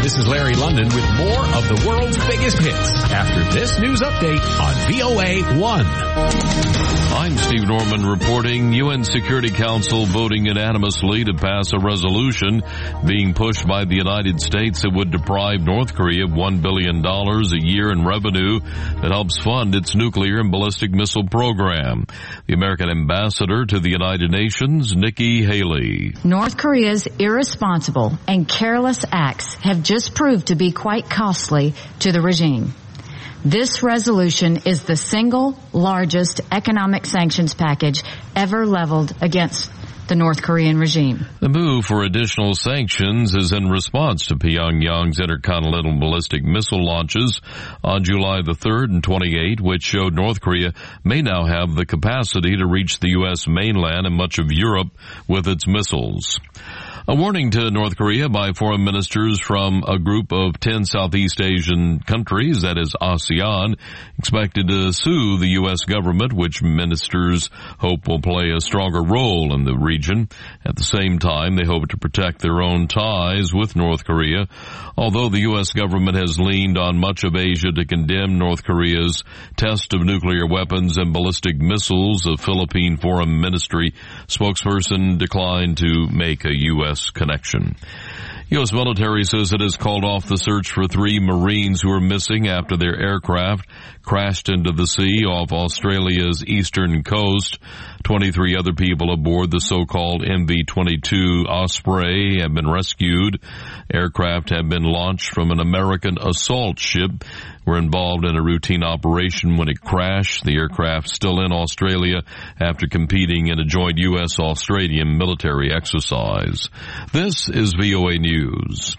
This is Larry London with more of the world's biggest hits after this news update on VOA 1. I'm Steve Norman reporting UN Security Council voting unanimously to pass a resolution being pushed by the United States that would deprive North Korea of $1 billion a year in revenue that helps fund its nuclear and ballistic missile program. The American ambassador to the United Nations, Nikki Haley. North Korea's irresponsible and careless acts have just proved to be quite costly to the regime. This resolution is the single largest economic sanctions package ever leveled against the North Korean regime. The move for additional sanctions is in response to Pyongyang's intercontinental ballistic missile launches on July the 3rd and 28th, which showed North Korea may now have the capacity to reach the U.S. mainland and much of Europe with its missiles. A warning to North Korea by foreign ministers from a group of 10 Southeast Asian countries, that is ASEAN, expected to sue the U.S. government, which ministers hope will play a stronger role in the region. At the same time, they hope to protect their own ties with North Korea. Although the U.S. government has leaned on much of Asia to condemn North Korea's test of nuclear weapons and ballistic missiles, a Philippine Foreign Ministry spokesperson declined to make a U.S. connection. U.S. military says it has called off the search for 3 Marines who are missing after their aircraft crashed into the sea off Australia's eastern coast. 23 other people aboard the so-called MV-22 Osprey have been rescued. Aircraft have been launched from an American assault ship. Were involved in a routine operation when it crashed. The aircraft still in Australia after competing in a joint U.S.-Australian military exercise. This is VOA News.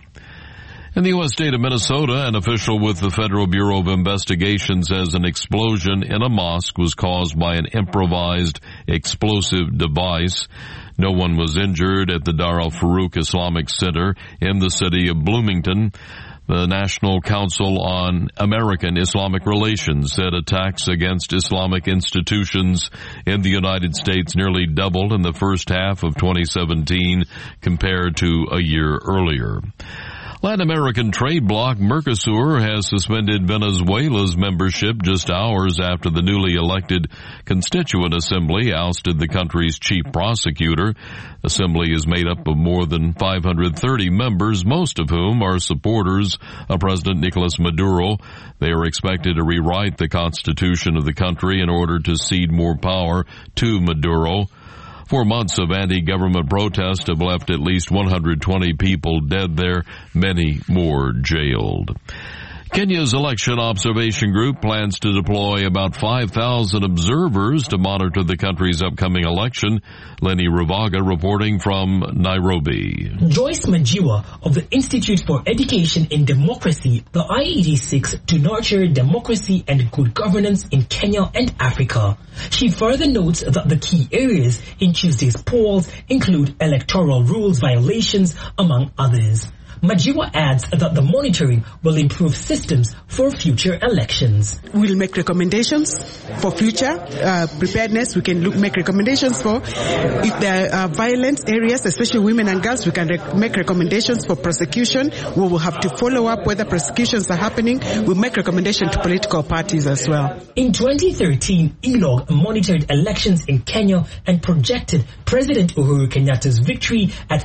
In the U.S. state of Minnesota, an official with the Federal Bureau of Investigation says an explosion in a mosque was caused by an improvised explosive device. No one was injured at the Dar al-Farouk Islamic Center in the city of Bloomington. The National Council on American Islamic Relations said attacks against Islamic institutions in the United States nearly doubled in the first half of 2017 compared to a year earlier. Latin American trade bloc Mercosur has suspended Venezuela's membership just hours after the newly elected Constituent Assembly ousted the country's chief prosecutor. Assembly is made up of more than 530 members, most of whom are supporters of President Nicolas Maduro. They are expected to rewrite the constitution of the country in order to cede more power to Maduro. 4 months of anti-government protests have left at least 120 people dead there, many more jailed. Kenya's Election Observation Group plans to deploy about 5,000 observers to monitor the country's upcoming election. Lenny Ruvaga reporting from Nairobi. Joyce Majiwa of the Institute for Education in Democracy, the IED seeks to nurture democracy and good governance in Kenya and Africa. She further notes that the key areas in Tuesday's polls include electoral rules violations, among others. Majiwa adds that the monitoring will improve systems for future elections. We'll make recommendations for future preparedness. We can make recommendations for if there are violent areas, especially women and girls. We can make recommendations for prosecution. We will have to follow up whether prosecutions are happening. We'll make recommendations to political parties as well. In 2013, ELOG monitored elections in Kenya and projected President Uhuru Kenyatta's victory at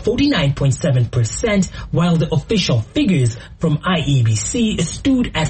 49.7%, while the official figures from IEBC stood at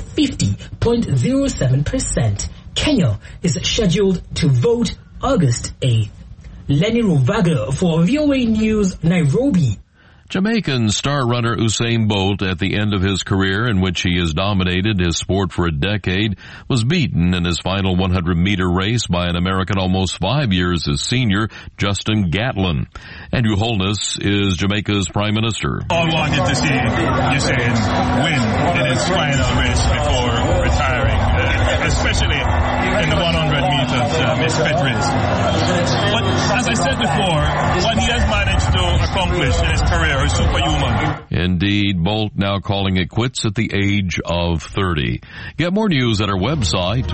50.07%. Kenya is scheduled to vote August 8th. Lenny Ruvaga for VOA News, Nairobi. Jamaican star runner Usain Bolt, at the end of his career in which he has dominated his sport for a decade, was beaten in his final 100-meter race by an American almost 5 years his senior, Justin Gatlin. Andrew Holness is Jamaica's Prime Minister. All wanted to see Usain win in his final race before retiring, especially in the 100 meters misfit race. But as I said before, what he has managed to accomplish in his career is superhuman. Indeed, Bolt now calling it quits at the age of 30. Get more news at our website,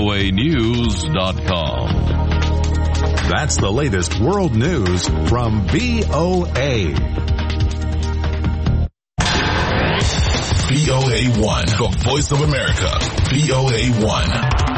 voanews.com. That's the latest world news from VOA. VOA1, the voice of America. VOA1.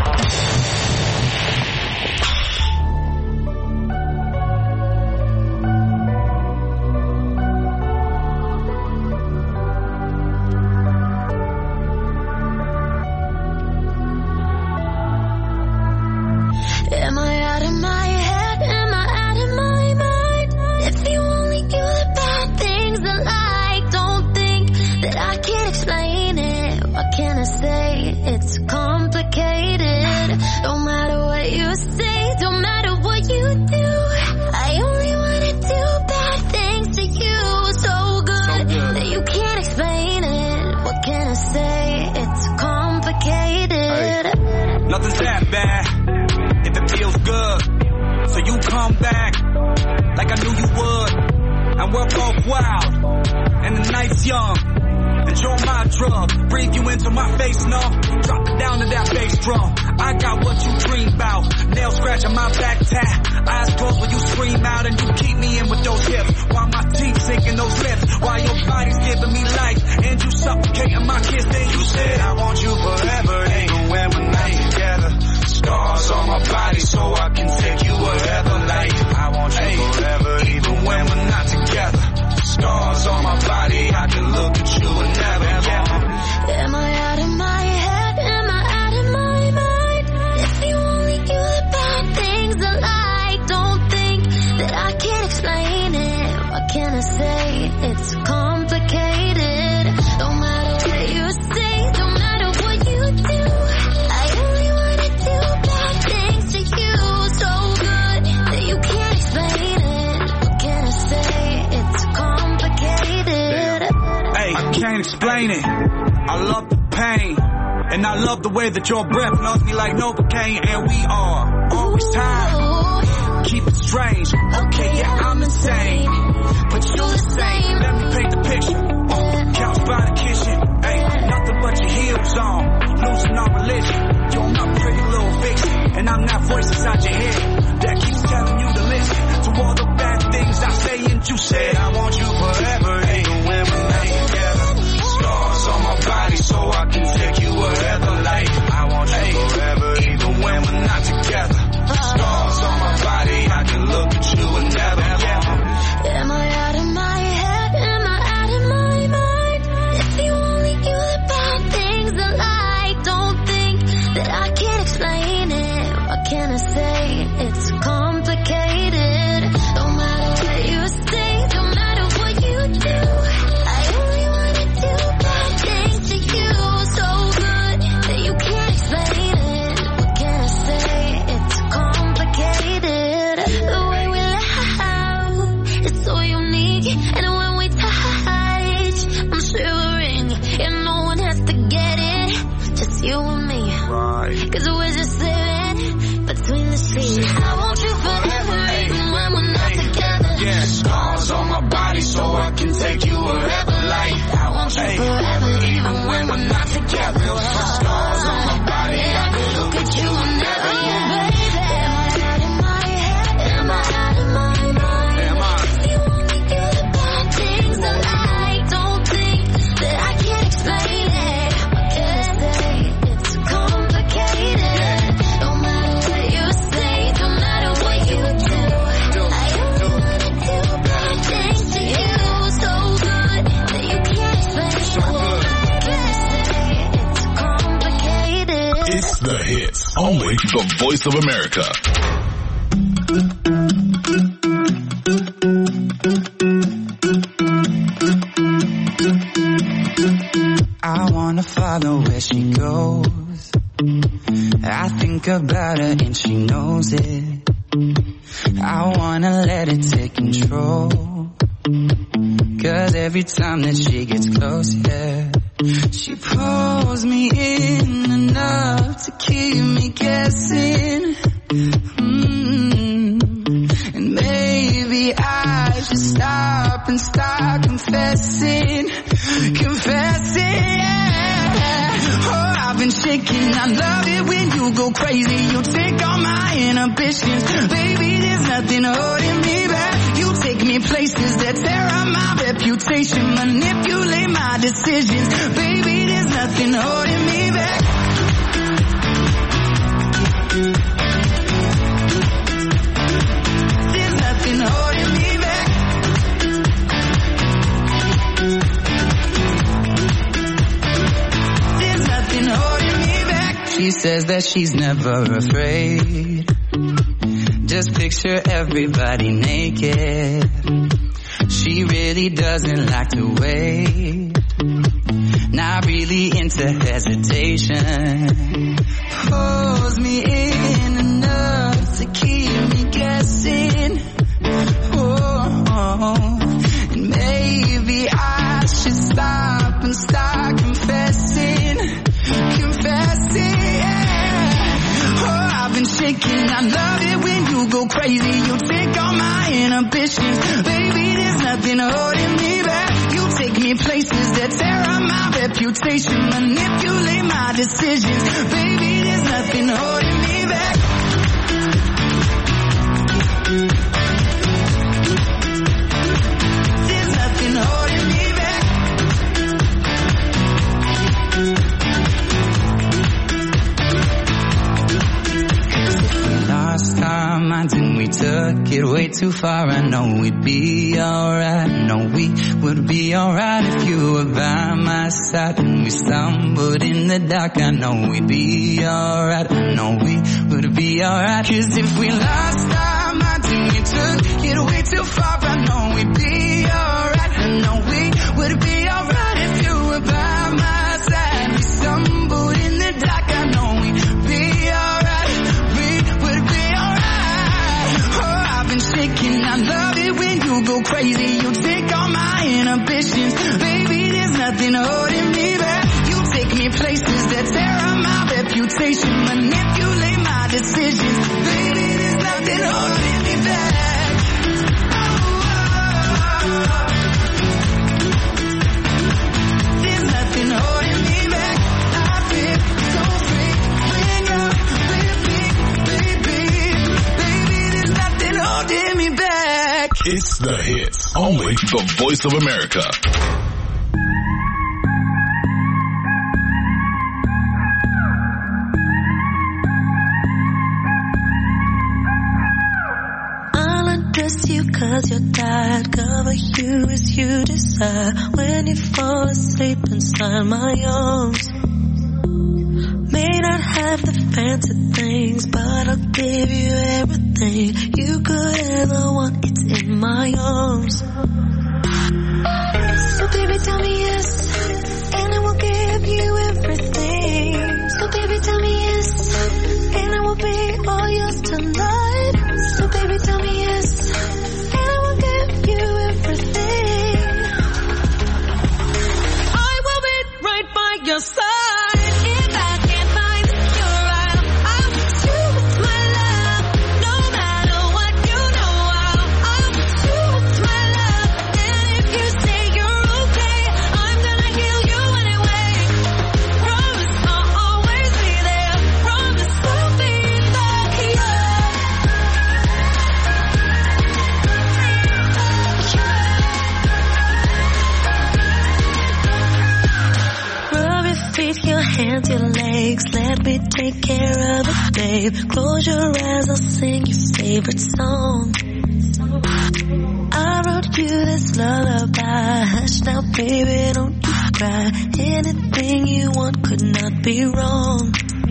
Nothing's that bad if it feels good. So you come back like I knew you would. And we're both wild and the night's young. Enjoy my drug, breathe you into my face, no. Drop it down to that bass drum. I got what you dream about. Nails scratching my back tap. Eyes closed when you scream out and you keep me in with those hips. While my teeth sinking those lips. While your body's giving me life and you suffocating my kiss. Then you said I want you forever, even when we're not together. Scars on my body so I can take you wherever. Like I want you forever, even when we're not together. Scars on my body, I can look at you and never get. Am I out of my head? Am I out of my mind? If you only knew the bad things I like, don't think that I can't explain it. What can I say? It's complicated. No matter what you say, no matter what you do, I only wanna do bad things to you, so good that you can't explain it. What can I say? It's complicated. Hey, I can't explain it. I love the pain, and I love the way that your breath loves me like Novocaine, and we are always tired. Keep it strange. Okay, yeah, I'm insane, but you're the same. Let me paint the picture. Couch by the kitchen. Hey, nothing but your heels on. Losing our religion. You're my pretty little vixen, and I'm that voice inside your head that keeps telling you to listen to all the bad things I say. And you said I want you forever, even when we're not together. Scars on my body so I can take you wherever. Like I want you forever, even when we're not together. Scars on my body, I can look at you and never get. Am I out of my head? Am I out of my mind? If you only knew the bad things I like, don't think that I can't explain it. What can I say? It's complicated. No matter what you say, no matter what you do, I only wanna do bad things to you, so good that you can't explain it. What can I say? It's complicated. The way we laugh is so unique, and when we touch, I'm shivering, and no one has to get it, just you and me. Cause we're just living between the sheets. I want you forever, even when we're not together. Yeah, scars on my body so I can take you wherever. Like I want you forever, even when we're not together. Scars on my body, I can look at you and never get. Am I out of my head? Am I out of my mind? Am I? If you only knew the bad things I like, don't think that I can't explain it. What can I say? It's complicated. No matter what you say, no matter what you do, I only wanna do bad things to you, so good that you can't explain it. What can I say? It's complicated. It's the hits. Only the voice of America. I wanna follow where she goes. I think about her and she knows it. I wanna let it take control. Cause every time that she gets close, yeah, she pulls me in enough to keep me guessing. And maybe I should stop and start confessing, yeah. Oh, I've been shaking. I love it when you go crazy. You take all my inhibitions. Baby, there's nothing holding me back. You take me places that tear up my reputation, manipulate my decisions. Baby, there's nothing holding me back. There's nothing holding me back. There's nothing holding me back. She says that she's never afraid. Just picture everybody naked. She really doesn't like to wait. Not really into hesitation. Pulls me in enough to keep me guessing. Oh, and maybe I should stop and start confessing. Confessing, yeah. Oh, I've been shaking. I love it when you go crazy. You take all my inhibitions. Baby, there's nothing holding me back. You take me places that tear up my reputation. Manipulate my decisions. Baby, there's nothing holding me back. There's nothing holding me back. Lost our minds and we took it way too far. I know we'd be alright. No, we would be alright if you were by my side. And we stumbled in the dark. I know we'd be alright. I know we would be alright. 'Cause if we lost our minds and we took it way too far, I know we'd be alright. I know we would be alright if you were by my side. We stumbled in the dark. I know we'd be alright. We would be alright. Oh, I've been shaking. I love it when you go crazy. You take all my inhibitions. Baby, there's nothing holding me back. You take me places that tear up my reputation. Manipulate my decisions. Baby, there's nothing holding me back. There's nothing holding me back. I feel so free when you're with me, baby. Baby, there's nothing holding me back. It's the hits. Only the Voice of America. I'll undress you 'cause you're tired. Cover you as you desire. When you fall asleep inside my arms. May not have the fancy things, but I'll give you everything you could ever want. It's in my arms. So baby, tell me yes, and I will give you everything. So baby, tell me yes, and I will be all yours tonight. So baby, tell me yes, and I will give you everything. I will be right by your side. If I can't find your right, I'll put you with my love. No matter what, you know I'll put you with my love. And if you say you're okay, I'm gonna heal you anyway. Promise I'll always be there. Promise I'll be there. Rub your feet, your hands, your legs. Let me take care of it, babe. Close your eyes, I'll sing your favorite song. I wrote you this lullaby. Hush now, baby, don't you cry. Anything you want could not be wrong.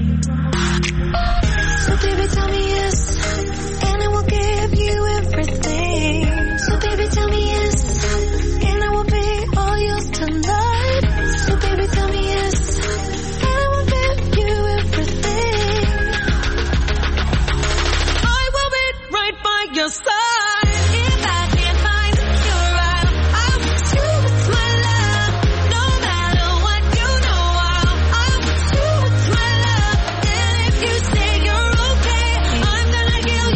So baby, tell me yes, and I will give you everything. So baby, tell me yes, and I will be all yours tonight. So baby, tell me yes, and I will give you everything. I will be right by your side. If I can't find your right, I'll put you with my love. No matter what, you know I'll put you with my love. And if you say you're okay, I'm gonna heal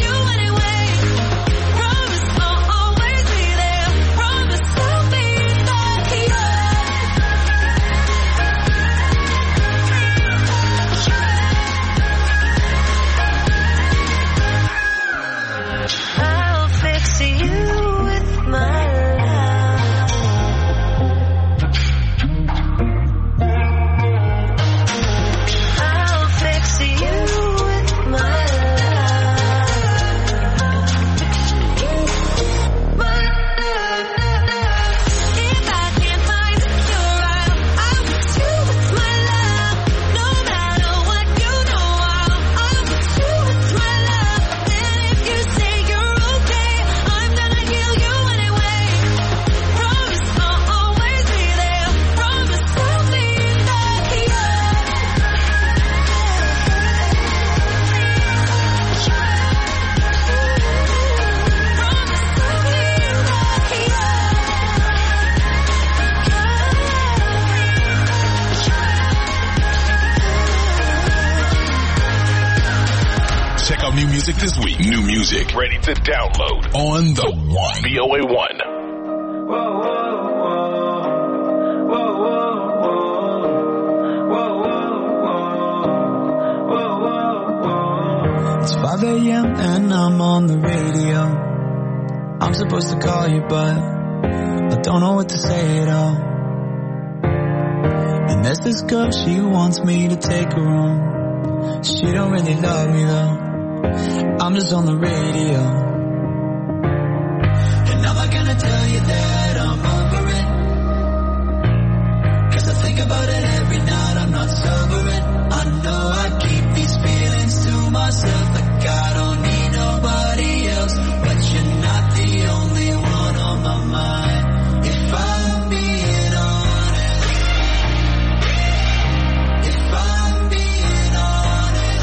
new music this week. New music ready to download on the One. VOA 1. It's 5 a.m. and I'm on the radio. I'm supposed to call you, but I don't know what to say at all. And there's this girl, she wants me to take her home. She don't really love me though. I'm just on the radio. And I'm not gonna tell you that I'm over it, 'cause I think about it every night, I'm not sobering. I know I keep these feelings to myself, like I don't need nobody else. But you're not the only one on my mind, if I'm being honest. If I'm being honest,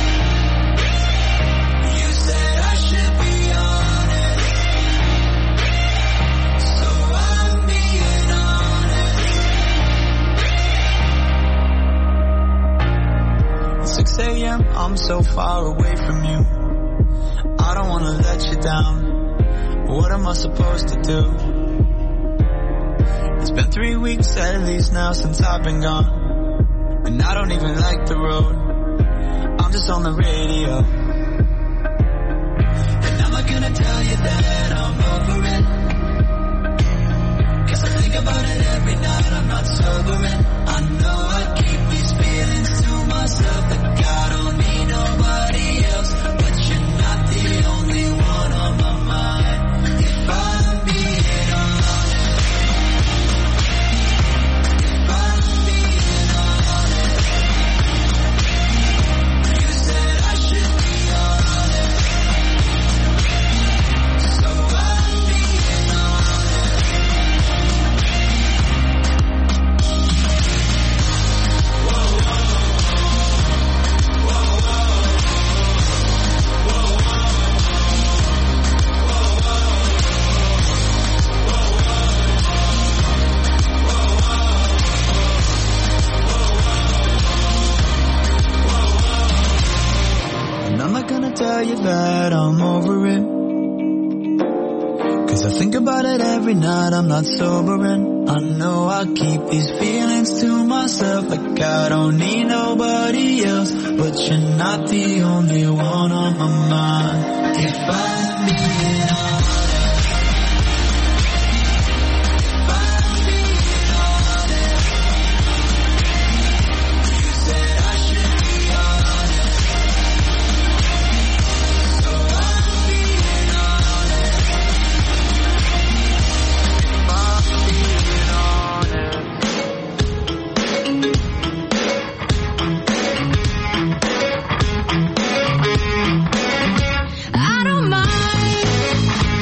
you said I should be honest, so I'm being honest. 6 a.m. I'm so far away from you, I don't wanna let you down. What am I supposed to do? It's been 3 weeks at least now since I've been gone, and I don't even like the road. I'm just on the radio. And I'm not gonna tell you that I'm over it, 'cause I think about it every night, I'm not sobering. I know I keep these feelings to myself, like I don't need nobody else. But you're not the only one on my mind, if I'm being honest. If I'm being honest, you said I should be honest, so I'm being honest. Whoa, whoa, whoa, whoa, whoa, And I'm not gonna tell you that I'm over it, 'cause I think about it every night, I'm not sobering. I know I keep these feelings to myself, like I don't need nobody else. But you're not the only one on my mind, if I'm being honest. If I'm being honest, you said I should be honest, so I'm being honest. If I'm being honest. I don't mind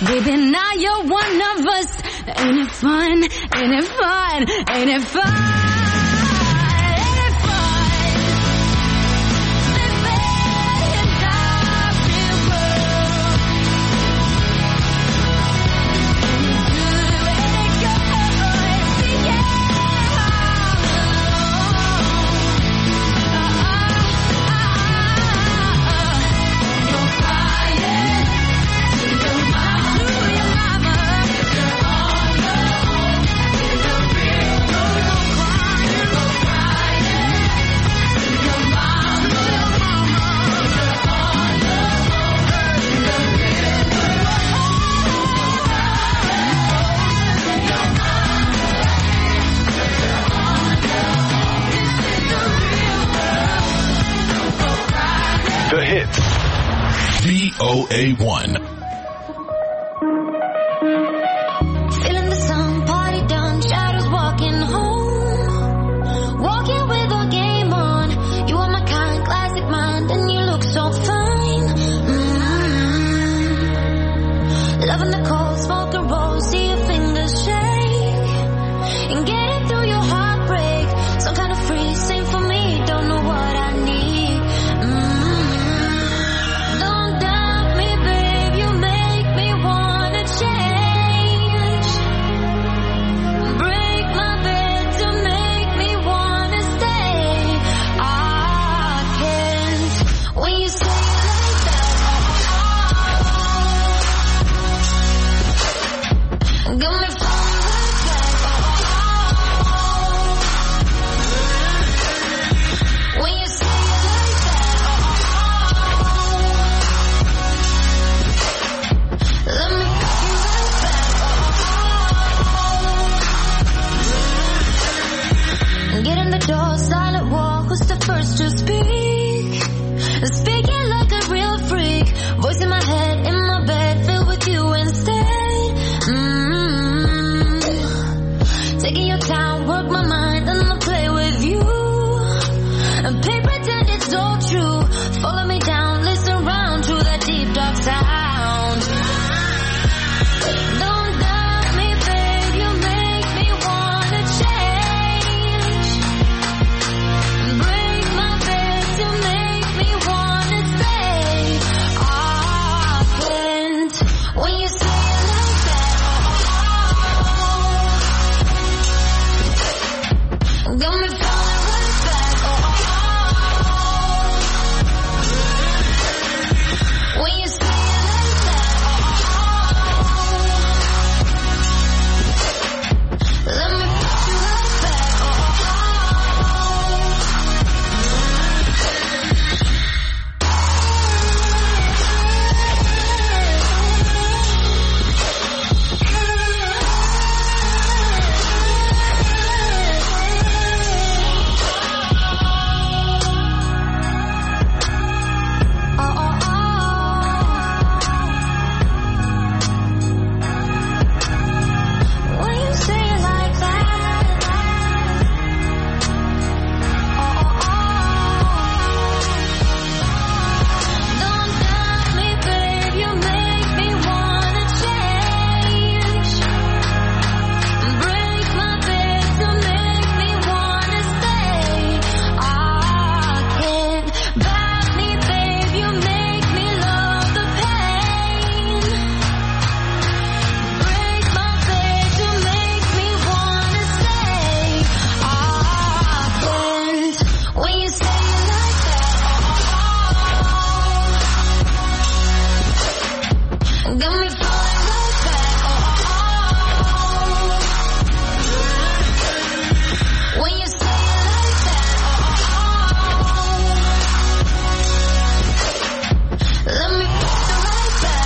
Baby, now you're one of us. Ain't it fun? Ain't it fun? Ain't it fun? The Hits. VOA1. Feeling the sun, party done, shadows walking home. Walking with a game on. You are my kind, classic mind, and you look so fine. Loving the cold, smoke and roll, see your fingers shake. And getting through your heartbreak. Some kind of free, sing for me, don't know what I need. Don't doubt me, babe, you make me wanna change. Break my bed to make me wanna stay. I can't. When you say it like that, got me falling right back. When you say it like that, let me take you right back. Get in the door, silent walk. Who's the first to speak? Speaking like a real freak. Voice in my head, in my bed, filled with you instead. Taking your time, work my mind, and I'll play with you. And play pretend it's all true. Follow me down, listen round to that deep dark sound. Don't doubt me, babe, you make me wanna change. Break my bed to make me wanna stay. I can't. When you say it like that, got me falling right back. When you say it like that, let me put you right back. When you say it like that, don't doubt me, babe, you make me wanna change. Break my bed to make me wanna stay. I can't. Back me, babe, you make me love the pain. Break my bed to make me wanna stay. I can't. When you say it like that, got me falling right back. When you say it like that, let me put you right back.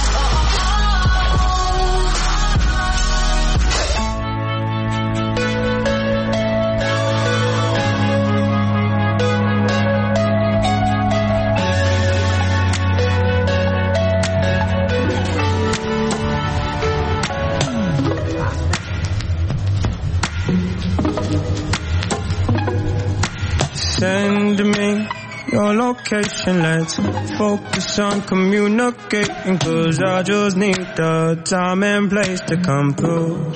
Send me your location. Let's focus on communicating, 'cause I just need the time and place to come through.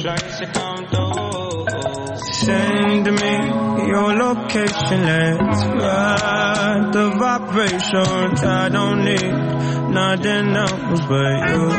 Send me your location, let's ride the vibrations. I don't need nothing else but you.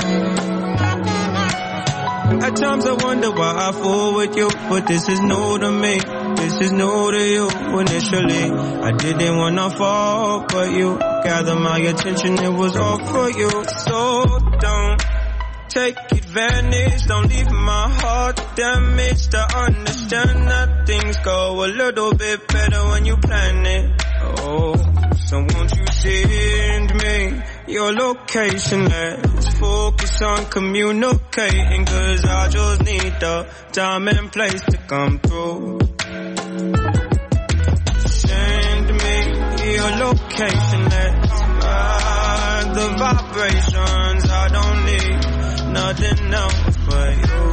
At times I wonder why I fool with you, but this is new to me. This is new to you. Initially, I didn't wanna fall, but you gathered my attention, it was all for you. So don't take advantage, don't leave my heart damaged. I understand that things go a little bit better when you plan it. Oh, so won't you send me your location? Let's focus on communicating, 'cause I just need the time and place to come through. Send me your location, let's ride the vibrations. I don't need nothing else but you.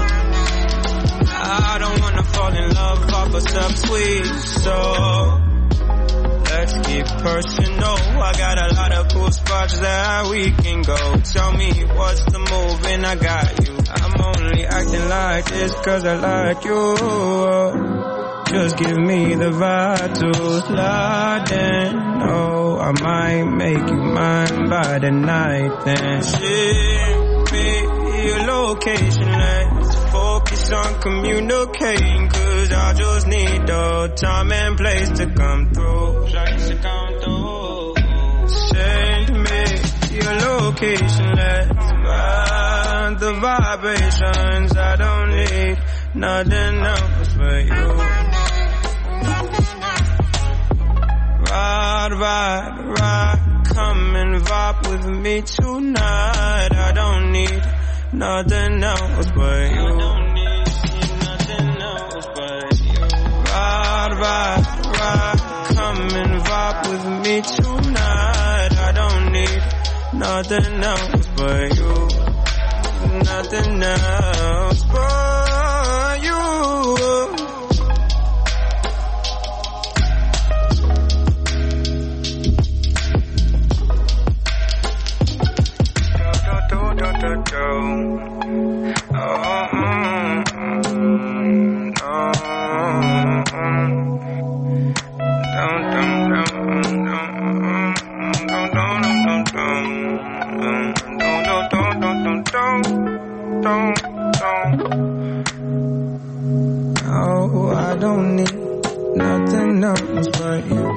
I don't wanna fall in love off a sub-sweet, so let's keep personal. I got a lot of cool spots that we can go. Tell me what's the move and I got you. I'm only acting like this 'cause I like you. Just give me the vibe to slide in. Oh, I might make you mine by the night then. Ship me your location, let's focus on communicating, 'cause I just need the time and place to come through. Send me your location, let's ride the vibrations. I don't need nothing else but you. Ride, ride, ride, come and vibe with me tonight. I don't need nothing else but you. Ride, ride, ride, come and vibe with me tonight. I don't need nothing else but you. Nothing else but you. Oh, I don't need nothing else but you.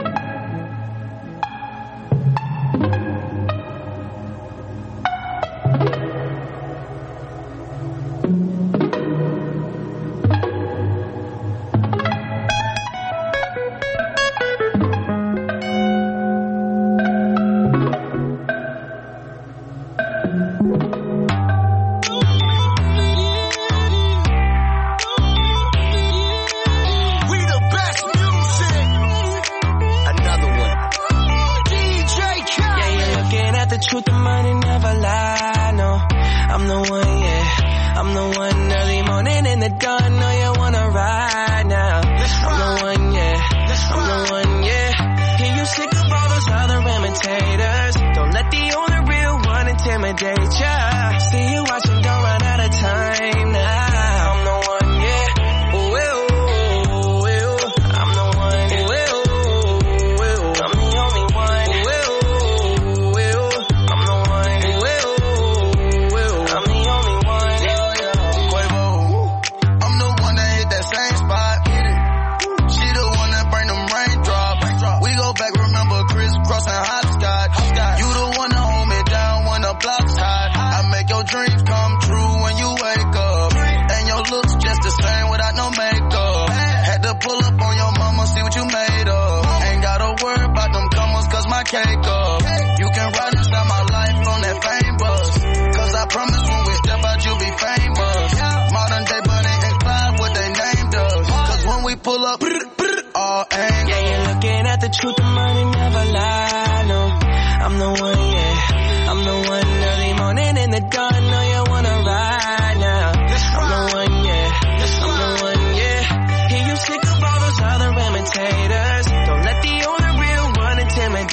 Truth, the money never lie, no. I'm the one, yeah. I'm the one early morning in the dawn. No, you wanna ride now. I'm the one, yeah. I'm the one, yeah. Hear you sick of all those other imitators. Don't let the only real one intimidate ya. See you watching, don't run out of time now. I'm the one, yeah. Ooh, ooh, ooh. I'm the one, ooh, ooh, ooh. I'm the only one, ooh, ooh. Dreams come true when you wake up, and your looks just the same without no makeup. Had to pull up on your mama, see what you made of. Ain't gotta worry about them comers, 'cause my cake up. You can ride inside my life on that fame bus, 'cause I promise when we step out you'll be famous. Modern day Bunny and Clyde, what they named us, 'cause when we pull up, all angles. Yeah, you're looking at the truth, the money never lie, no. I'm the one, yeah. I'm the one early morning in the dawn. No, you wanna ride now. I'm the one, yeah. I'm the one, yeah. Hear you sick of all those other imitators. Don't let the only real one intimidate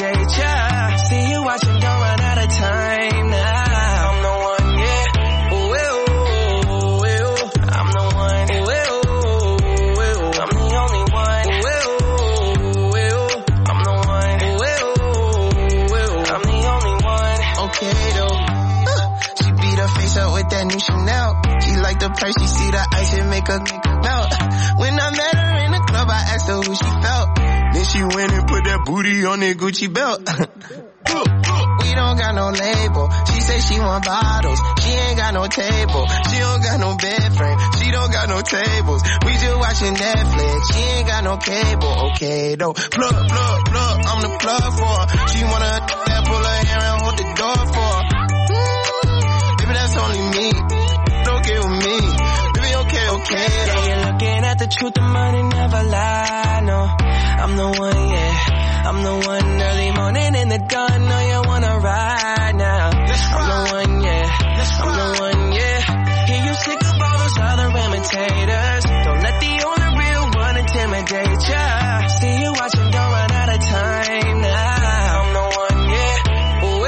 lace up with that new Chanel. She like the price, she see the ice and make her melt. When I met her in the club, I asked her who she felt. Then she went and put that booty on that Gucci belt. We don't got no label. She say she want bottles. She ain't got no table. She don't got no bed frame. She don't got no tables. We just watching Netflix. She ain't got no cable. Okay, though. Plug. I'm the plug for her. She wanna that pull her hair and hold the door for her. Baby, that's only me. Don't get with me. Baby, okay. Yeah, you're looking at the truth, the money never lie, no. I'm the one, yeah. I'm the one early morning in the dawn. Know you wanna ride now. I'm the one, yeah. I'm the one, yeah. Hear you sick of all those other imitators. Don't let the only real one intimidate ya. See you watching, don't run out of time now. I'm the one, yeah. Ooh,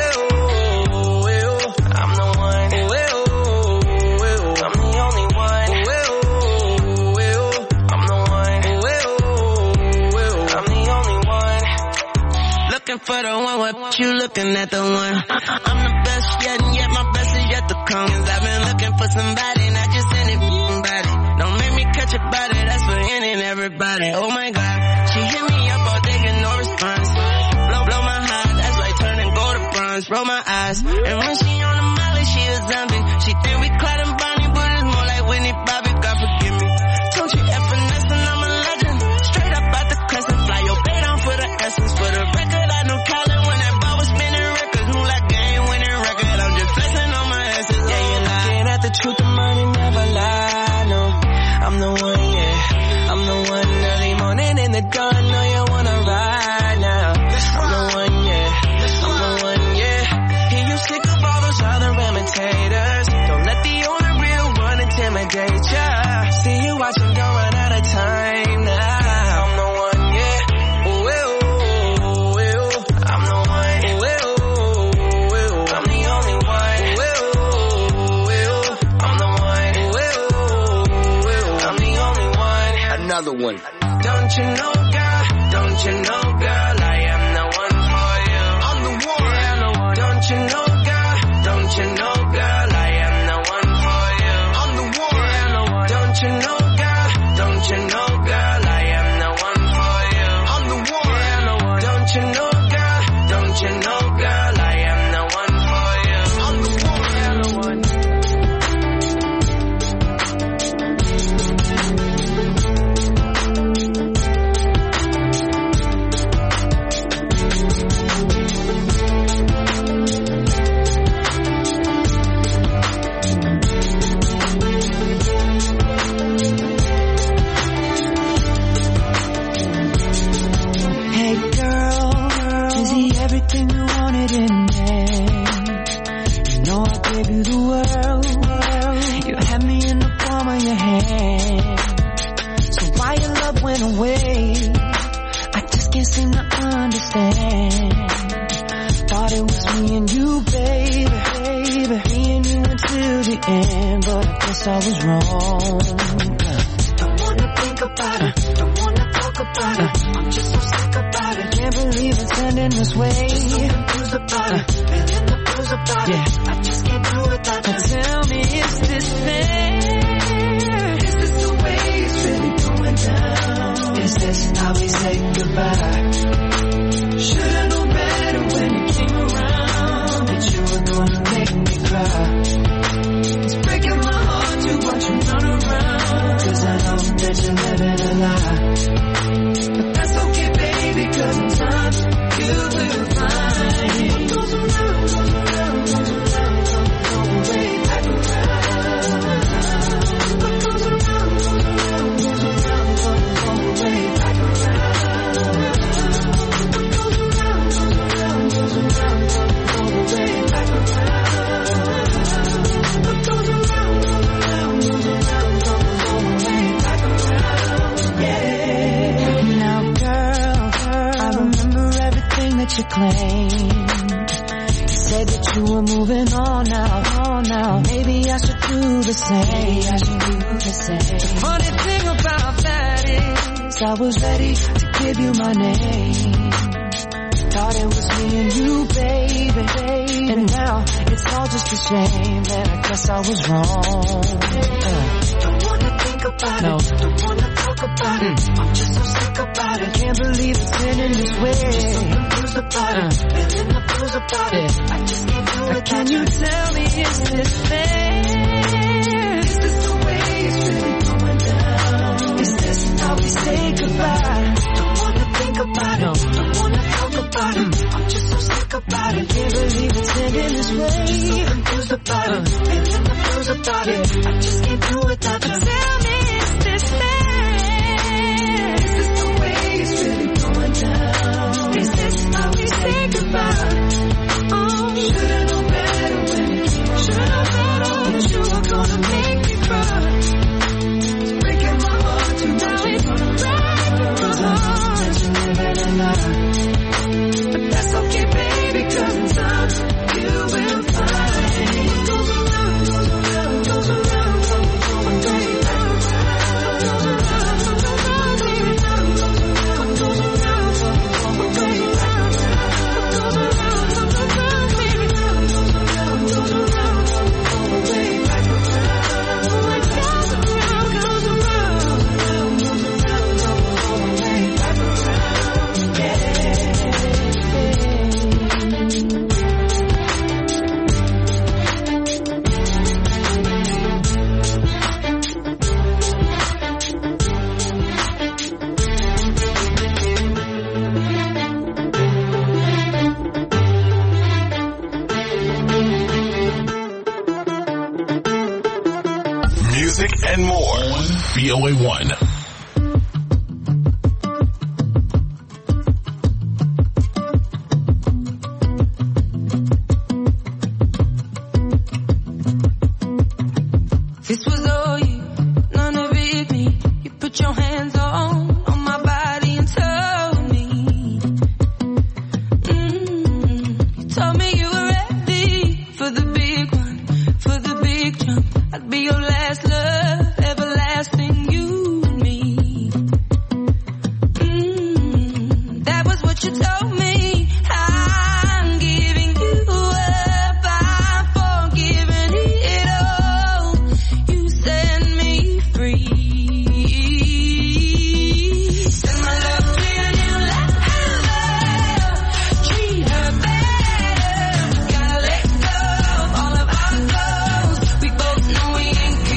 I'm the one. Ooh, I'm the only one. Ooh, I'm the one. Ooh, I'm the only one. Looking for the one, what you looking at the one? I'm the best yet, and yet my best is yet to come. Cause I've been looking for somebody, not just anybody. Don't make me catch a body, that's for any and everybody. Oh my God, she hit me up all day, get no response. Blow my heart, that's like turning gold to bronze. Roll my eyes, and when she on the molly, she a zombie. She think we Clyde and Bonnie, but it's more like Whitney Bobby, God forgive me. Don't you F finesse and I'm a legend. Straight up out the crescent, fly your bait on for the essence. For the record, I know Colin when that ball was spinning records. Move like game winning record, I'm just flexing on my essence. Yeah, you're looking at the truth, the money never lie, no. I'm the one, yeah. I'm the one early morning in the dawn. Know you wanna ride now. I'm the one, yeah. I'm the one, yeah. Hear you sick of all those other imitators. Don't let the only real one intimidate ya. See you watching, don't run out of time now. I'm the one, yeah. Ooh, I'm the one. Ooh, I'm the only one. Ooh, I'm the one. Ooh, I'm the only one. Another one. Don't you know, girl, I am the one for you. I'm the one. Yeah, I'm the one. Don't you know, girl, I am the one for you. I'm the one. Yeah, I'm the one. Don't you know, girl, I am the one for you. I'm the one. Yeah, I'm the one. Don't you know, girl, I am the one for you. I'm the one. Yeah, I'm the one. Hey girl, is he everything you wanted in me? You know I gave you the world. You had me in the palm of your hand. So why your love went away? I just can't seem to understand. Thought it was me and you, baby. Me and you until the end, but I guess I was wrong. Don't wanna think about it. Don't wanna talk about it. I'm just so sick about it. Can't believe it's ending this way. Just so confused about it. Feeling the blues about it. I just can't do without it. Tell me, is this fair? Is this the way it's really going down? Is this how we say goodbye? Should've known better when you came around that you were gonna make me cry. It's breaking my heart to watch you run around, 'cause I know that you're living a lie. But that's okay, baby, 'cause in time you will find what goes around, goes around, goes around, goes way back around. What goes around, goes around, goes around, goes way back around. What goes around, goes around, goes around, goes way back around. What goes around, goes around, goes around, goes way back around. Yeah. Now, girl, I remember everything that you claimed. You said that you were moving on now. Maybe I should do the same. The funny thing about that is I was ready to give you my name. Thought thought it was me and you, baby. And now it's all just a shame, and I guess I was wrong. Don't wanna think about it, don't wanna talk about it. I'm just so sick about it. Can't believe it's ending this way. Just so confused about it, feeling the blues about it. I just can't do it. Can you tell me, is this fair? Is this the way it's really going down? Is this how we say goodbye? Don't wanna think about it, don't wanna talk about it. I'm just so sick about it. Can't believe it's ending this way. Just so confused about it, feeling the blues about it. I just can't do without you. Tell me, is this fair? Is this the way it's really going down? Is this how we say goodbye? Oh, should've known better when it came. Should've known better that you were gonna make me cry. It's breaking my heart to now it's breaking my heart that you're living a lie. But that's okay, baby, 'cause in time you will find what goes around, goes around, goes around, goes around, goes around, goes around, goes around, baby, what goes around, goes around, goes around, what goes around, goes around, baby, goes around, goes around, way back around, what goes around, goes around, goes around, way back around, yeah. Music and more on VOA1. This was all you, none of it me. You put your hands on my body and told me. You told me you were ready for the big one, for the big jump. I'd be your last love, everlasting, you and me. That was what you told me. I'm giving you up, I'm forgiving it all. You set me free. Send my love to your new lover. Treat her better. Gotta let go of all of our goals. We both know we ain't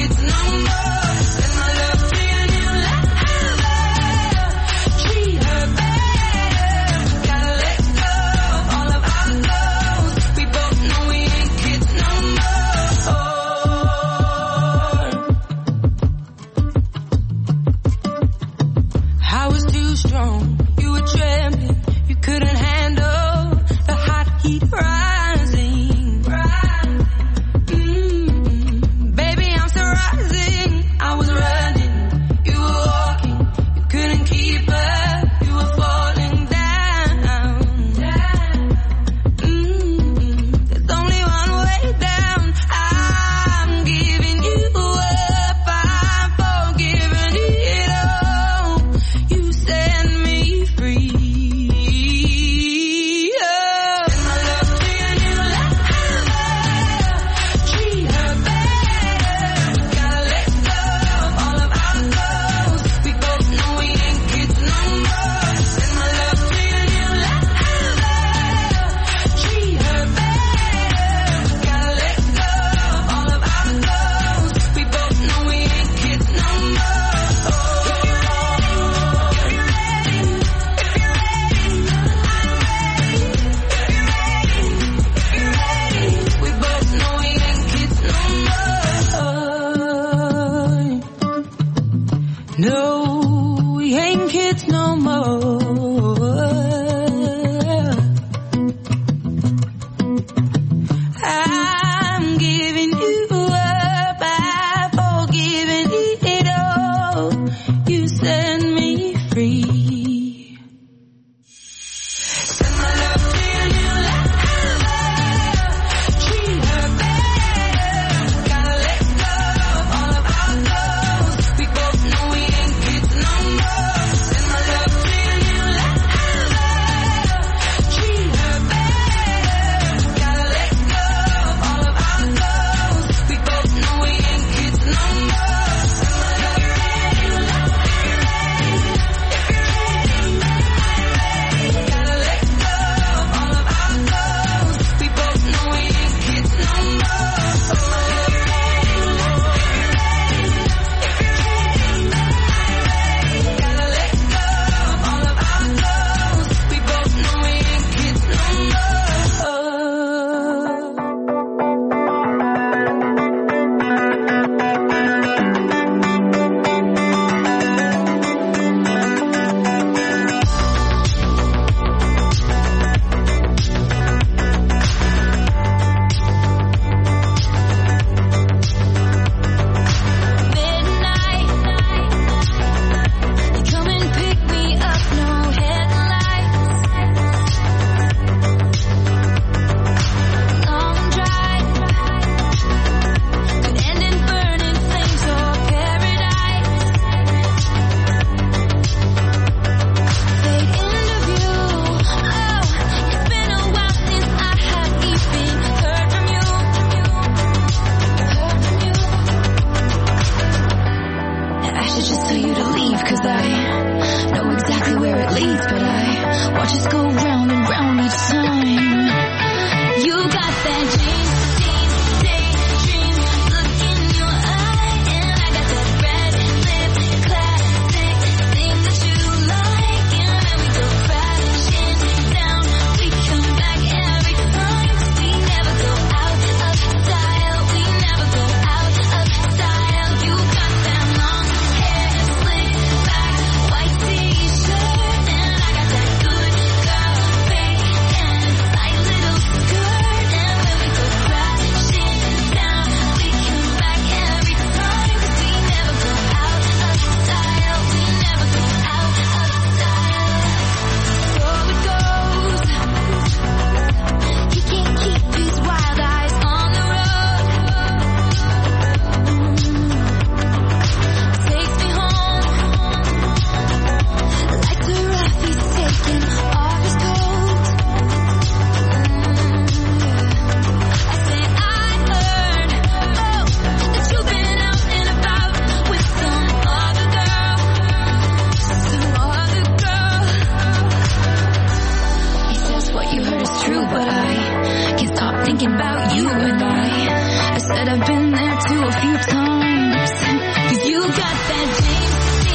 watch us go round and round each time. You got that dream, daydream look in your eye, and I got that red lip classic thing that you like, and when we go crashing down, we come back every time, 'cause we never go out of style, we never go out of style. You got that long hair, slick back, white t-shirt, and I got that good girl face and a tight little skirt, and when we go crashing down, we come back every time, 'cause we never go out of style, we never go out of style. So it goes, he can't keep his wild eyes on the road, takes me home, like the rough he's taking off his coat. I say I heard, that you've been out and about with some other girl, He says what you heard is true, but I can't stop thinking about you and I said I've been there too a few times, 'cause you got that daydream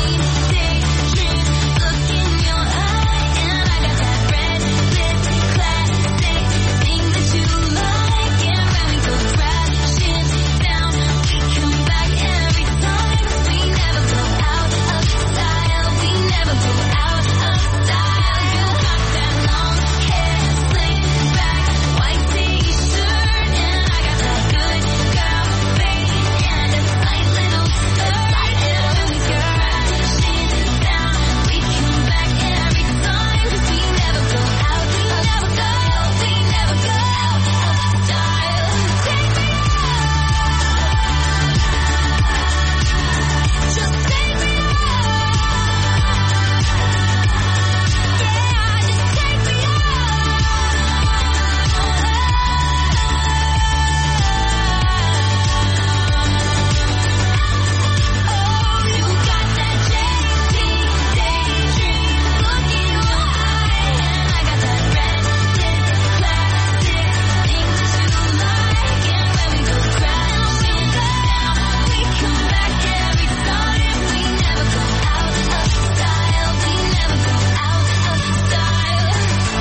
look in your eye, and I got that red lip classic thing that you like, and when we go crashing down, we come back every time, 'cause we never go out of style, we never go out of style. You got that long hair, slick back, white t-shirt, and I got that good girl face and a tight little skirt, and when we go crashing down, we come back every time, 'cause we never go out of style, we never go out of style. Take me out, just take me out, yeah, just take me out. Oh, you got that daydream look in your eye, and I got that red lip classic thing that you like, and when we go crashing down, we come back every time, we never go out of style, we never go out of style.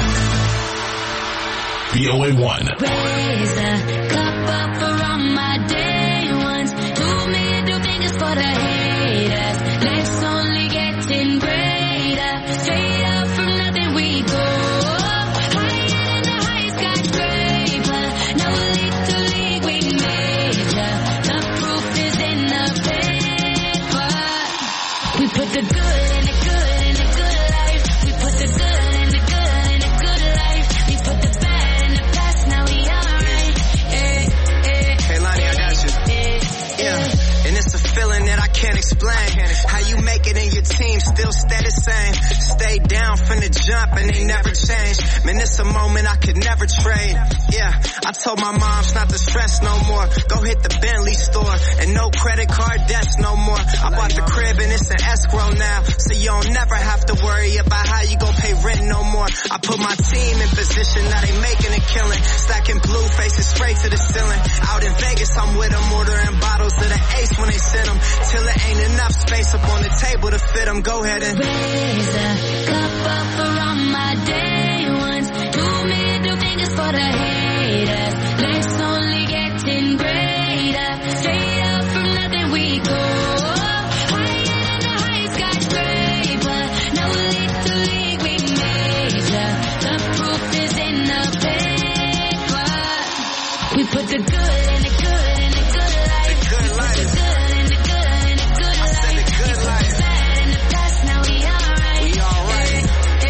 VOA1. Raise a cup up for all my day ones. 2 fingers for the haters. Let's only getting greater. Straight up from nothing we go. Higher than the highest skyscraper. No little league we major. The proof is in the paper. We put the good in the good in the good life. We put the good in the good in the good life. We put the bad in the past, now we alright. Hey Lonnie, I got you. Yeah, and it's a feeling that I can't explain. How you make it in your team still stay the same. Stay down from the jump and they never change. Man, it's a moment I could never trade. Yeah, I told my moms not to stress no more. Go hit the Bentley store and no credit card debts no more. I bought the crib and it's an escrow now, so you don't never have to worry about how you gon' pay rent no more. I put my team in position, now they making a killing. Stacking blue faces straight to the ceiling. Out in Vegas, I'm with them, ordering bottles of the Ace when they send them, till it ain't enough space up on the table to fit them. Go ahead and raise a cup up for all my day ones. 2 fingers for the haters. Let's only getting greater. Straight up from nothing we go. Higher than the highest skyscraper. No little league we major. The proof is in the paper. We put the good in the good in the good life. We put the good in the good in the good life. We put the bad in the past, now we alright. We alright.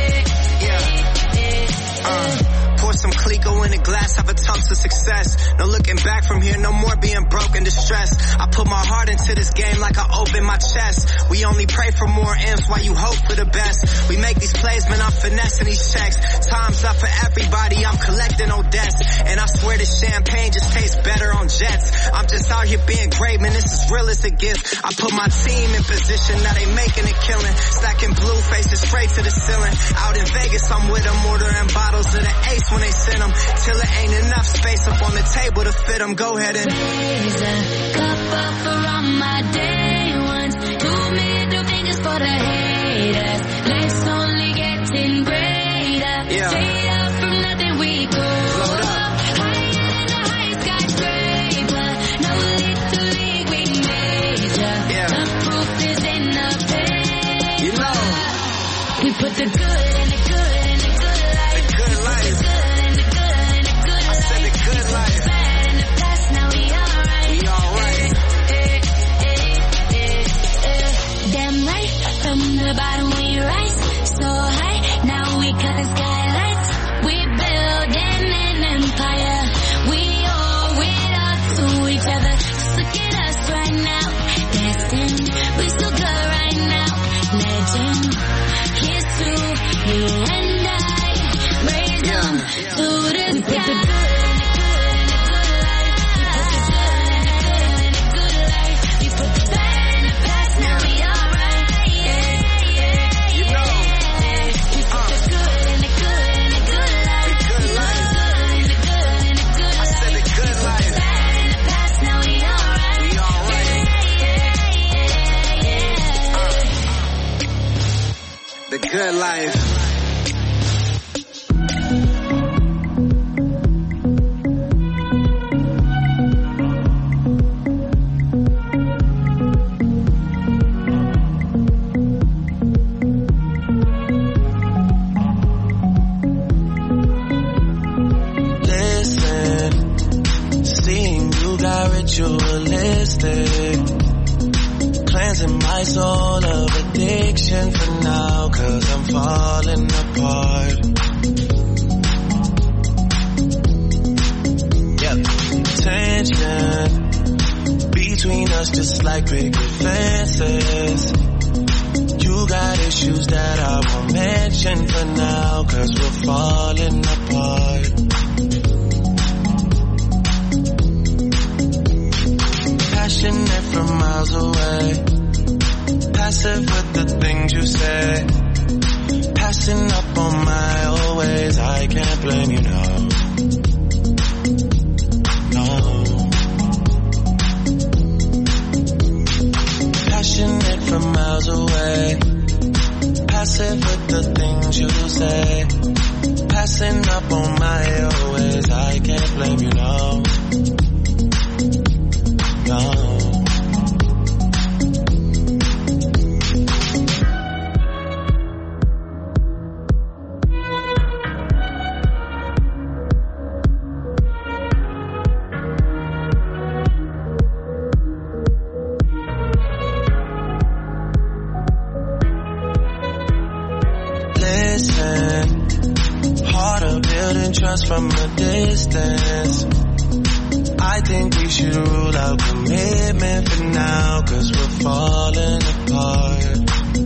Pour some Clico in a glass, have a toast to success. No looking back from here, no more being broke and distressed. I put my heart into this game like I open my chest. We only pray for more M's while you hope for the best. We make these plays, man, I'm finessing these checks. Time's up for everybody, I'm collecting no debts. And I swear this champagne just tastes better on jets. I'm just out here being great, man, this is real as it gets. I put my team in position, now they making a killing. Stacking blue faces straight to the ceiling. Out in Vegas, I'm with them, ordering bottles of the Ace when they send them. Till it ain't enough space up on the table to fit them. Go ahead and raise a cup up for all my day ones. 2 middle fingers for the haters. Life's only getting greater. Yeah. Straight up from nothing we go up. Higher than the highest skyscraper. No little league we major. Yeah. The proof is in the paper. You know, we put the good in the good in the good life. the good life. The good in the good in the good I said the good life. bad in the past, now we alright. We alright. Damn right, from the bottom we rise so high. Now we cut the skylights. We building an empire. We owe it all to each other. Just look at us right now. Destined, we still good right now. Legend, here's to you and I. Raise them to the sky. The good life. Listen, seeing you got ritualistic, cleansing my soul of addiction for now, 'cause I'm falling apart. Yep, tension between us just like big fences. You got issues that I won't mention for now, 'cause we're falling apart. Passionate from miles away, passive with the things you say, passing up on my always. I can't blame you, no. Passionate from miles away, passive with the things you say, passing up on my always. I can't blame you, no. Trust from a distance. I think we should rule out commitment for now, 'cause we're falling apart.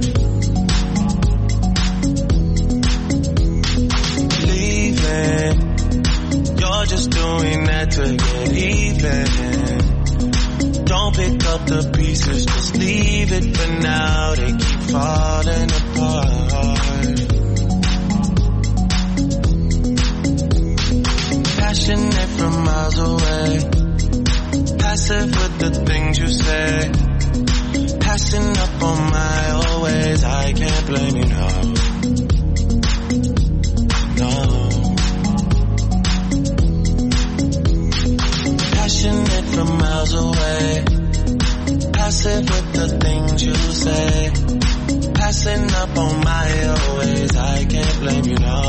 Leaving, you're just doing that to get even. Don't pick up the pieces, just leave it for now. They keep falling apart. Passionate from miles away, passive with the things you say, passing up on my always. I can't blame you, no. Passionate from miles away, passive with the things you say, passing up on my always. I can't blame you, no.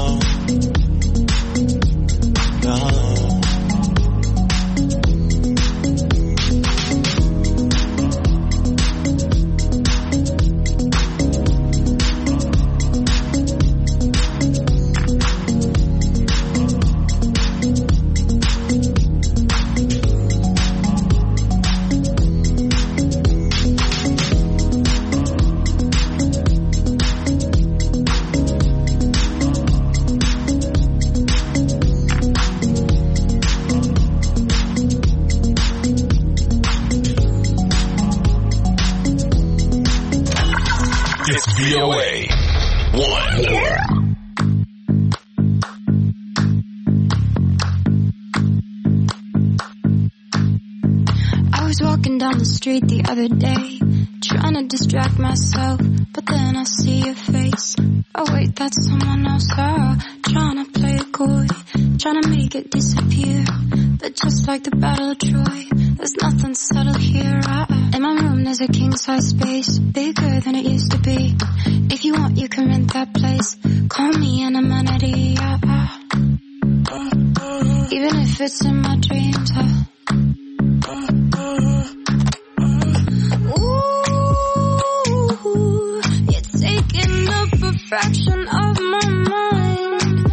VOA 1. I was walking down the street the other day, trying to distract myself, but then I see your face. Oh wait, that's someone else. Trying to play it coy, trying to make it disappear. But just like the Battle of Troy, there's nothing subtle here. In my room there's a king-size space, bigger than it used to be. If you want, you can rent that place. Call me an amenity. Even if it's in my dreams. Ooh, you're taking up a fraction of my mind.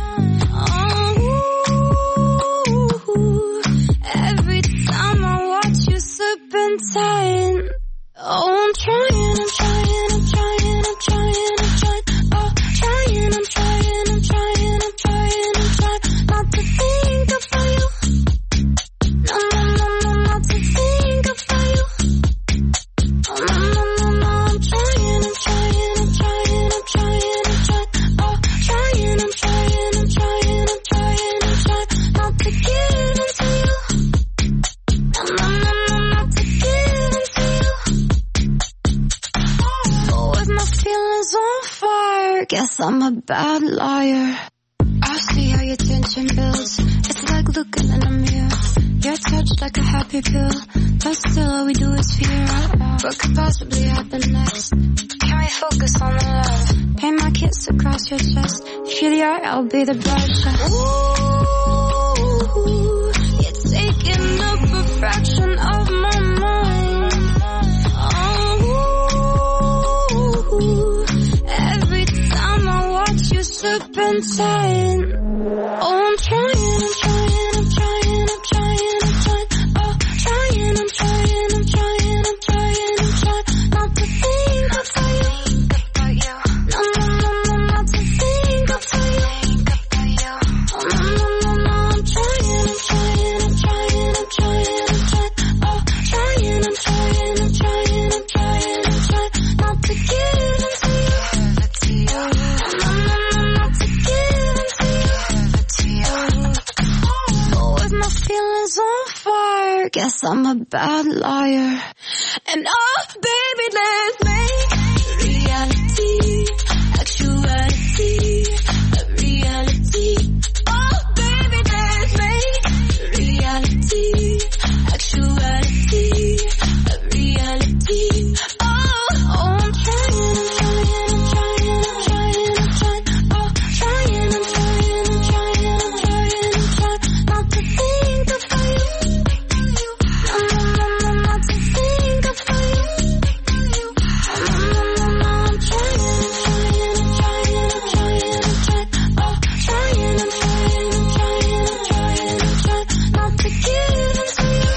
Oh, every time I watch you serpentine. Oh, I'm trying. Oh, trying not to think about you. No, not to think about you. Oh, no, I'm trying. Oh, trying not to give into you. No, not to give into you. Oh, with my feelings on fire, guess I'm a bad liar. I see how your tension builds. It's like looking in a mirror. You're touched like a happy pill, but still all we do is fear. What could possibly happen next? Can we focus on the love? Paint my kiss across your chest. If you're the eye, I'll be the brush. Ooh, you're taking up a fraction of my mind. Oh, every time I watch you serpentine. Oh, I'm trying. Oh, trying not to think about you. No, not to think about you. Oh, no, I'm trying. Oh, trying not to give into you. No, not to give into you. Oh, with my feelings on fire, guess I'm a bad liar. And oh, baby, let's make reality, actuality, a reality. Oh, baby, let's make reality, actuality, a reality. Oh, I'm trying. Oh, trying not to think about you. No, not to think about you. I'm trying. Oh, trying not to give into you.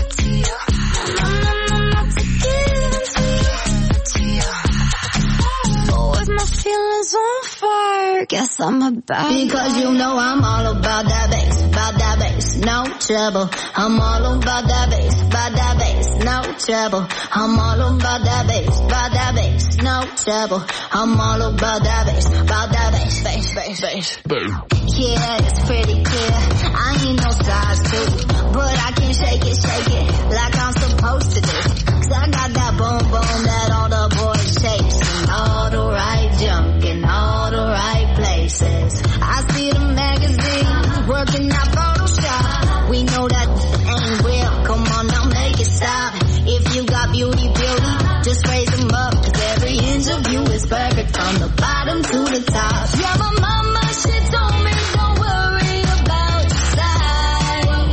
Not to give into you. Oh, with my feelings on fire, guess I'm a bad. Because you know I'm all about that bass, no trouble. I'm all about that bass, no trouble. I'm all about that bass, no trouble. I'm all about that bass, bass. Yeah, it's pretty clear. I ain't no size 2, but I can shake it like I'm supposed to do. 'Cause I got that boom that all the boys chase, all the right junk in all the right places. I see the magazines working out Photoshop. We know that ain't real. Come on now, make it stop. If you got beauty, just raise them up. 'Cause every inch of you is perfect from the bottom to the top. Yeah, my mama, she told me don't worry about your size.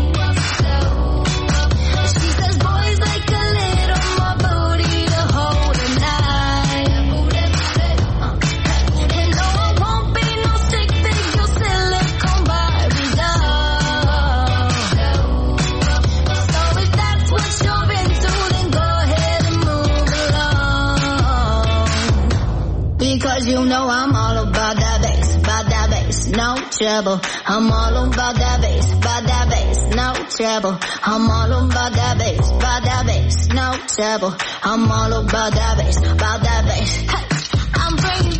She says boys like a little more booty to hold at night. And no, I won't be no stick figure silicone Barbie doll. So if that's what you're into, then go ahead and move along. Because you know I'm all about that bass, no trouble. I'm all about that bass, no trouble. I'm all about that bass, no trouble. I'm all about that bass, Hey, I'm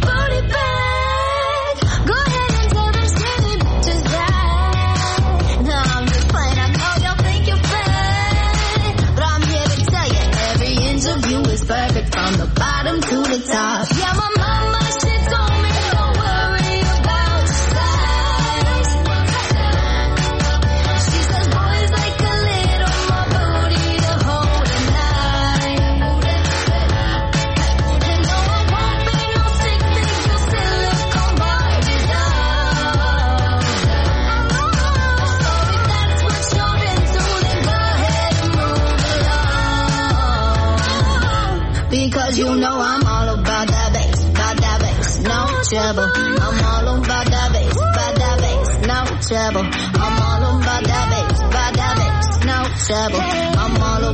booty back. Go ahead and tell them skinny bitches that. No, I'm just playing. I know y'all think you're fat, but I'm here to tell you every inch of you is perfect from the bottom to the top. Yeah, my mama, she's told me don't worry about size. She says boys like a little more booty to hold at night. And no, I won't be no stick figure silicone Barbie doll. So if that's what you're into, then go ahead and move along. Because you know I'm all about that bass, no trouble. I'm all about that bass, no trouble. I'm all about that bass, no trouble. I'm all